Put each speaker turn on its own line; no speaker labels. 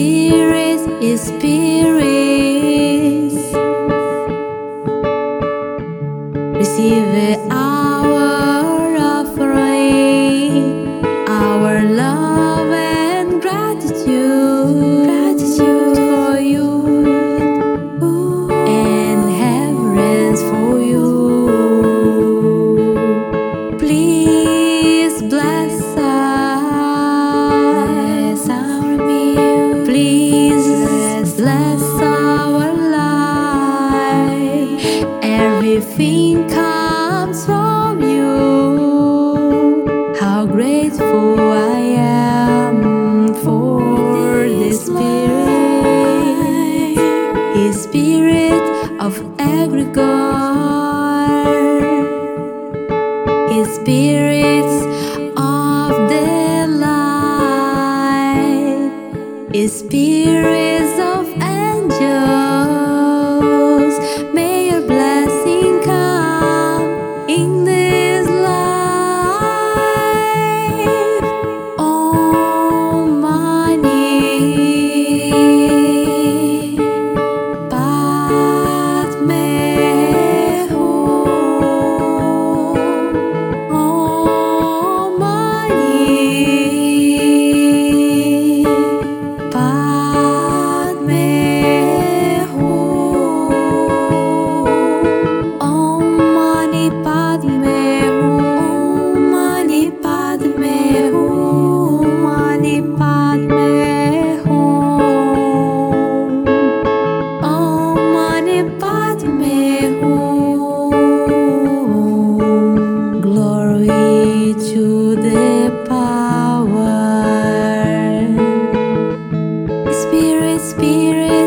spirits, receive our offering, our love and gratitude for you, and reverence for you. Please bless us, our meal. Please bless our life. Everything comes from you. How grateful I am for this spirit, His spirit of egregore, His spirits of delight, His spirits of angels. May your blessing come in this life, Almighty Padme Hum, Almighty Padme Hum, Almighty Padme Hum, Almighty Padme Hum, Almighty Padme Hum, Almighty Padme Hum. Glory to the power, Spirit, Spirit